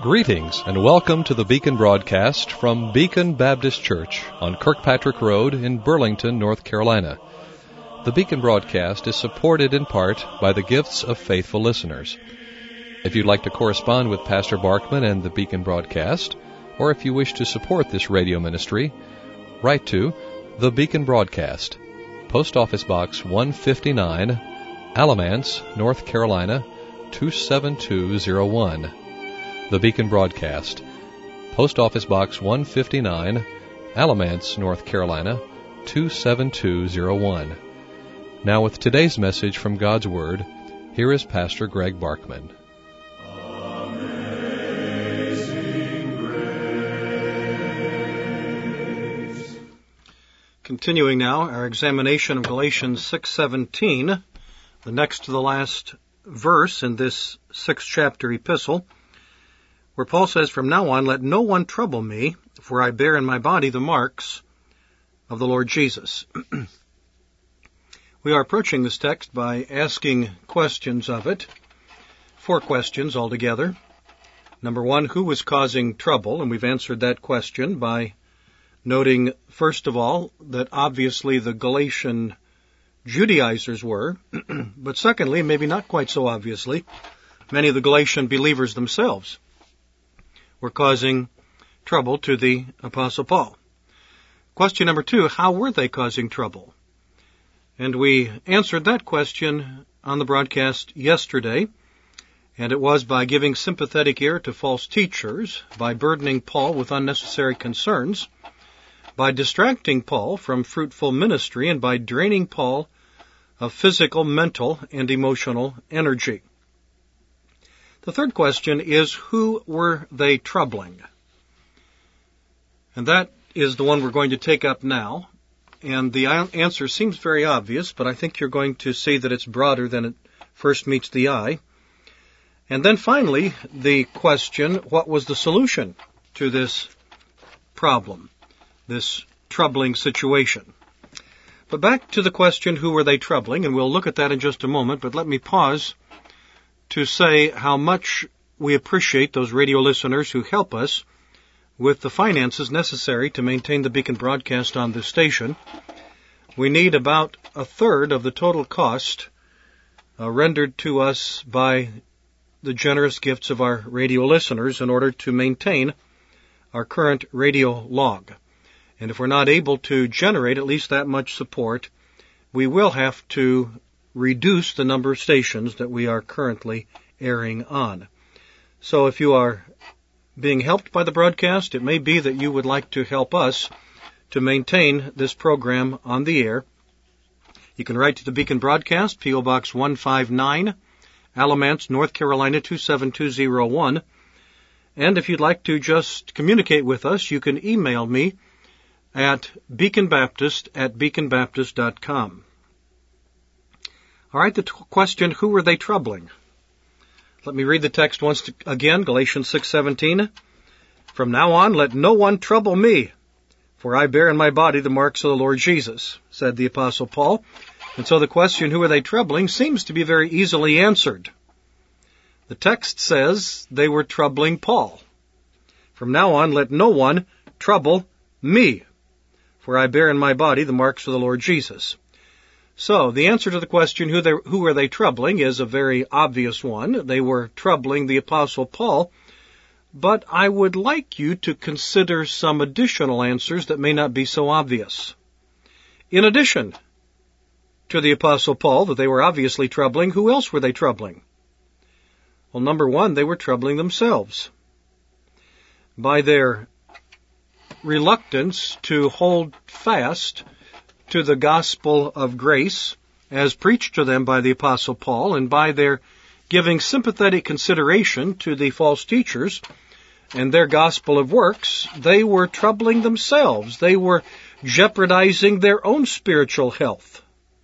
Greetings and welcome to the Beacon broadcast from Beacon Baptist Church on Kirkpatrick Road in Burlington, North Carolina. The Beacon broadcast is supported in part by the gifts of faithful listeners. If you'd like to correspond with Pastor Barkman and the Beacon broadcast, or if you wish to support this radio ministry, write to The Beacon Broadcast, Post Office Box 159, Alamance, North Carolina, 27201. The Beacon Broadcast, Post Office Box 159, Alamance, North Carolina, 27201. Now with today's message from God's Word, here is Pastor Greg Barkman. Continuing now our examination of Galatians 6:17, the next to the last verse in this 6th chapter epistle, where Paul says, "From now on, let no one trouble me, for I bear in my body the marks of the Lord Jesus." We are approaching this text by asking questions of it. 4 questions altogether. Number 1, who was causing trouble? And we've answered that question by noting, first of all, that obviously the Galatian Judaizers were, but secondly, maybe not quite so obviously, many of the Galatian believers themselves were causing trouble to the Apostle Paul. Question number 2, how were they causing trouble? And we answered that question on the broadcast yesterday, and it was by giving sympathetic ear to false teachers, by burdening Paul with unnecessary concerns, by distracting Paul from fruitful ministry, and by draining Paul of physical, mental, and emotional energy. The third question is, who were they troubling? And that is the one we're going to take up now. And the answer seems very obvious, but I think you're going to see that it's broader than it first meets the eye. And then finally, the question, what was the solution to this problem, this troubling situation? But back to the question, who were they troubling? And we'll look at that in just a moment, but let me pause to say how much we appreciate those radio listeners who help us with the finances necessary to maintain the Beacon broadcast on this station. We need about a third of the total cost rendered to us by the generous gifts of our radio listeners in order to maintain our current radio log. And if we're not able to generate at least that much support, we will have to reduce the number of stations that we are currently airing on. So if you are being helped by the broadcast, it may be that you would like to help us to maintain this program on the air. You can write to the Beacon Broadcast, P.O. Box 159, Alamance, North Carolina 27201. And if you'd like to just communicate with us, you can email me at beaconbaptist@beaconbaptist.com. All right, the question, who were they troubling? Let me read the text once again, Galatians 6:17. "From now on, let no one trouble me, for I bear in my body the marks of the Lord Jesus," said the Apostle Paul. And so the question, who are they troubling, seems to be very easily answered. The text says they were troubling Paul. "From now on, let no one trouble me, for I bear in my body the marks of the Lord Jesus." So, the answer to the question, who were they troubling, is a very obvious one. They were troubling the Apostle Paul, but I would like you to consider some additional answers that may not be so obvious. In addition to the Apostle Paul, that they were obviously troubling, who else were they troubling? Well, number 1, they were troubling themselves. By their reluctance to hold fast to the gospel of grace as preached to them by the Apostle Paul, and by their giving sympathetic consideration to the false teachers and their gospel of works, they were troubling themselves. They were jeopardizing their own spiritual health.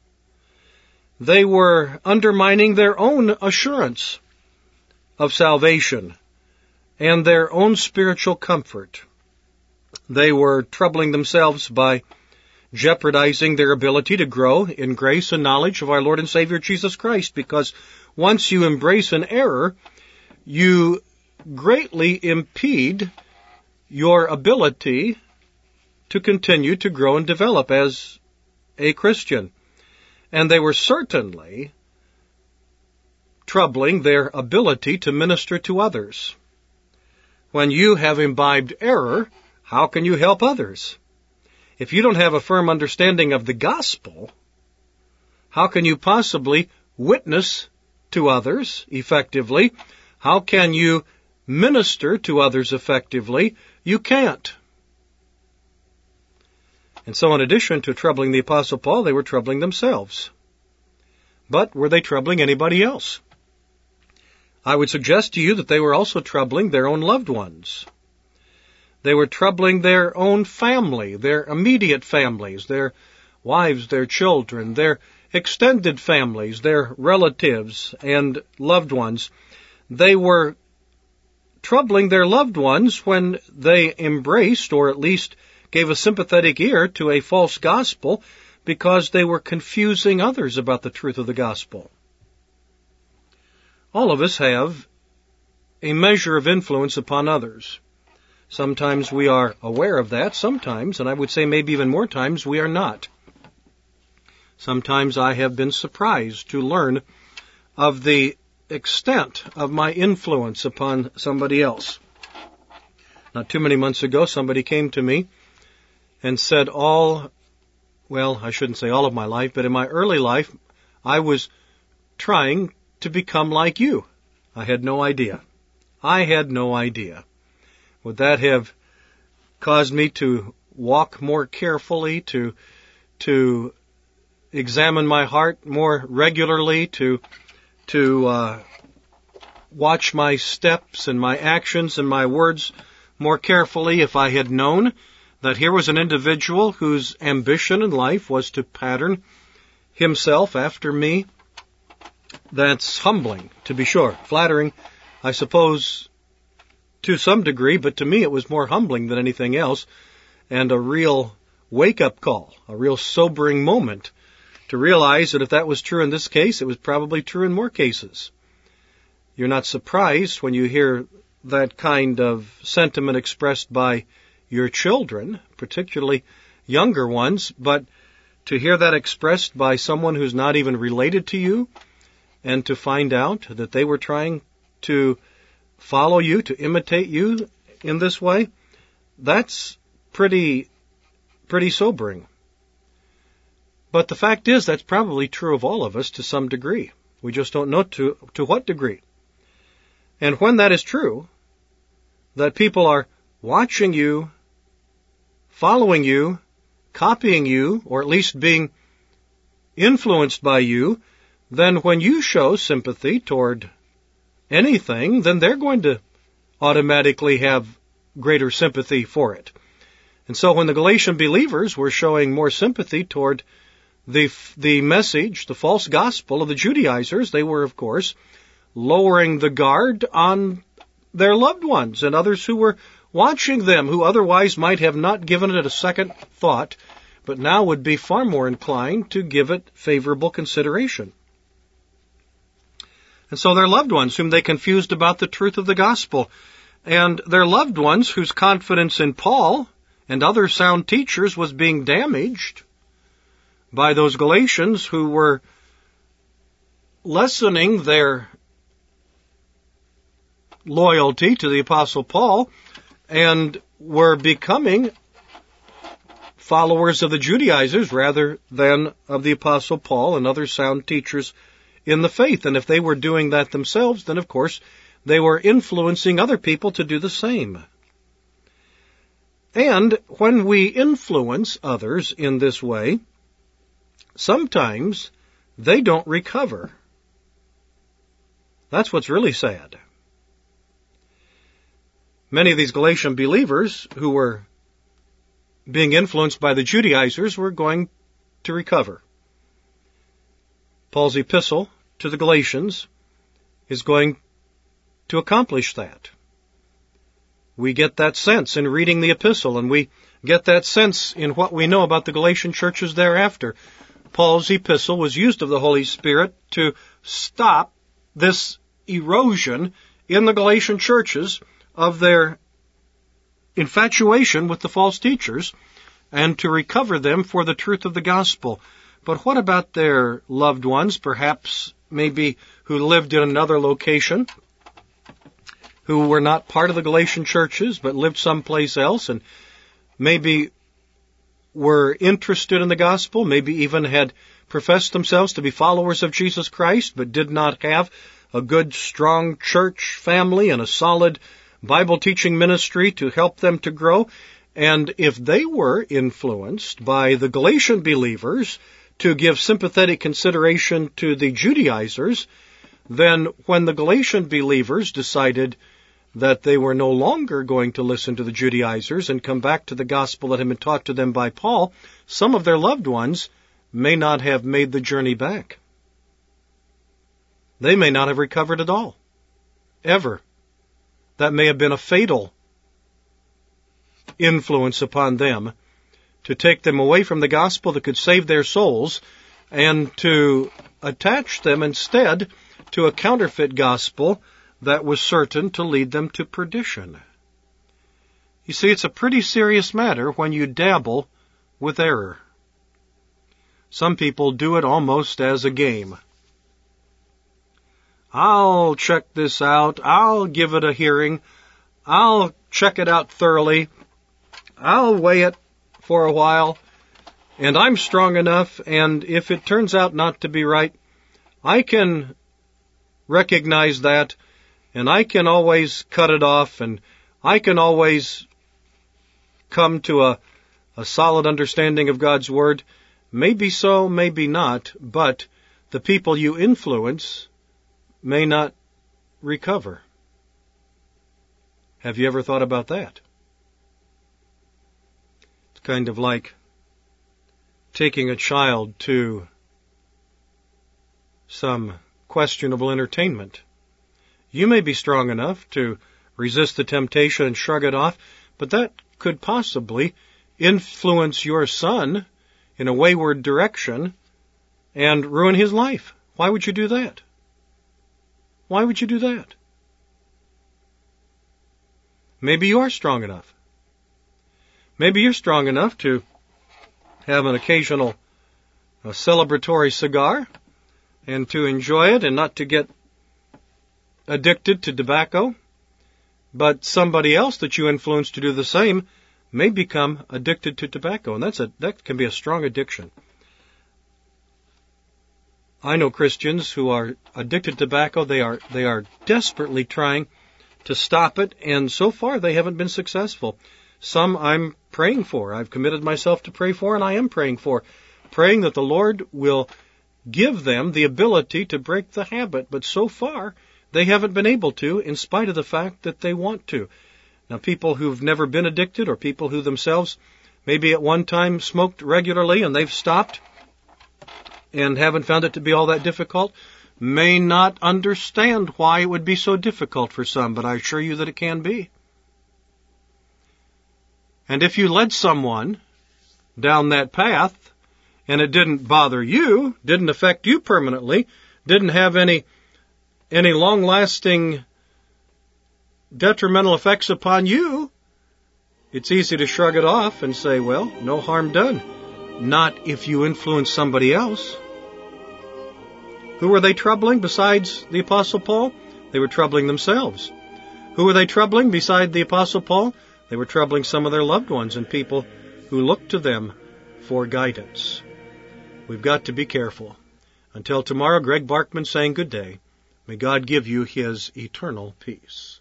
They were undermining their own assurance of salvation and their own spiritual comfort. They were troubling themselves by jeopardizing their ability to grow in grace and knowledge of our Lord and Savior Jesus Christ, because once you embrace an error, you greatly impede your ability to continue to grow and develop as a Christian. And they were certainly troubling their ability to minister to others. When you have imbibed error, how can you help others? If you don't have a firm understanding of the gospel, how can you possibly witness to others effectively? How can you minister to others effectively? You can't. And so in addition to troubling the Apostle Paul, they were troubling themselves. But were they troubling anybody else? I would suggest to you that they were also troubling their own loved ones. They were troubling their own family, their immediate families, their wives, their children, their extended families, their relatives and loved ones. They were troubling their loved ones when they embraced, or at least gave a sympathetic ear to, a false gospel, because they were confusing others about the truth of the gospel. All of us have a measure of influence upon others. Sometimes we are aware of that, sometimes, and I would say maybe even more times, we are not. Sometimes I have been surprised to learn of the extent of my influence upon somebody else. Not too many months ago, somebody came to me and said I shouldn't say all of my life, but in my early life, I was trying to become like you. I had no idea. Would that have caused me to walk more carefully, to examine my heart more regularly, to watch my steps and my actions and my words more carefully if I had known that here was an individual whose ambition in life was to pattern himself after me? That's humbling, to be sure. Flattering, I suppose, to some degree, but to me it was more humbling than anything else, and a real wake-up call, a real sobering moment, to realize that if that was true in this case, it was probably true in more cases. You're not surprised when you hear that kind of sentiment expressed by your children, particularly younger ones, but to hear that expressed by someone who's not even related to you, and to find out that they were trying to follow you, to imitate you in this way, that's pretty sobering. But the fact is, that's probably true of all of us to some degree. We just don't know to what degree. And when that is true, that people are watching you, following you, copying you, or at least being influenced by you, then when you show sympathy toward anything, then they're going to automatically have greater sympathy for it. And so when the Galatian believers were showing more sympathy toward the message, the false gospel of the Judaizers, they were, of course, lowering the guard on their loved ones and others who were watching them, who otherwise might have not given it a second thought, but now would be far more inclined to give it favorable consideration. And so their loved ones whom they confused about the truth of the gospel, and their loved ones whose confidence in Paul and other sound teachers was being damaged by those Galatians who were lessening their loyalty to the Apostle Paul and were becoming followers of the Judaizers rather than of the Apostle Paul and other sound teachers in the faith. And if they were doing that themselves, then of course they were influencing other people to do the same. And when we influence others in this way, sometimes they don't recover. That's what's really sad. Many of these Galatian believers who were being influenced by the Judaizers were going to recover. Paul's epistle to the Galatians is going to accomplish that. We get that sense in reading the epistle, and we get that sense in what we know about the Galatian churches thereafter. Paul's epistle was used of the Holy Spirit to stop this erosion in the Galatian churches of their infatuation with the false teachers and to recover them for the truth of the gospel. But what about their loved ones, perhaps maybe who lived in another location, who were not part of the Galatian churches but lived someplace else and maybe were interested in the gospel, maybe even had professed themselves to be followers of Jesus Christ but did not have a good, strong church family and a solid Bible teaching ministry to help them to grow? And if they were influenced by the Galatian believers to give sympathetic consideration to the Judaizers, then when the Galatian believers decided that they were no longer going to listen to the Judaizers and come back to the gospel that had been taught to them by Paul, some of their loved ones may not have made the journey back. They may not have recovered at all. Ever. That may have been a fatal influence upon them to take them away from the gospel that could save their souls and to attach them instead to a counterfeit gospel that was certain to lead them to perdition. You see, it's a pretty serious matter when you dabble with error. Some people do it almost as a game. I'll check this out. I'll give it a hearing. I'll check it out thoroughly. I'll weigh it for a while. And I'm strong enough, and if it turns out not to be right, I can recognize that, and I can always cut it off, and I can always come to a solid understanding of God's Word. Maybe so, maybe not, but the people you influence may not recover. Have you ever thought about that? It's kind of like taking a child to some questionable entertainment. You may be strong enough to resist the temptation and shrug it off, but that could possibly influence your son in a wayward direction and ruin his life. Why would you do that? Why would you do that? Maybe you are strong enough. Maybe you're strong enough to have an occasional celebratory cigar and to enjoy it and not to get addicted to tobacco. But somebody else that you influence to do the same may become addicted to tobacco, and that can be a strong addiction. I know Christians who are addicted to tobacco. They are desperately trying to stop it, and so far they haven't been successful. Some I'm praying for. I've committed myself to pray for, and I am praying for, praying that the Lord will give them the ability to break the habit. But so far, they haven't been able to, in spite of the fact that they want to. Now, people who've never been addicted, or people who themselves maybe at one time smoked regularly and they've stopped and haven't found it to be all that difficult, may not understand why it would be so difficult for some, but I assure you that it can be. And if you led someone down that path and it didn't bother you, didn't affect you permanently, didn't have any long-lasting detrimental effects upon you, it's easy to shrug it off and say, well, no harm done. Not if you influence somebody else. Who were they troubling besides the Apostle Paul? They were troubling themselves. Who were they troubling beside the Apostle Paul? They were troubling some of their loved ones and people who looked to them for guidance. We've got to be careful. Until tomorrow, Greg Barkman saying good day. May God give you His eternal peace.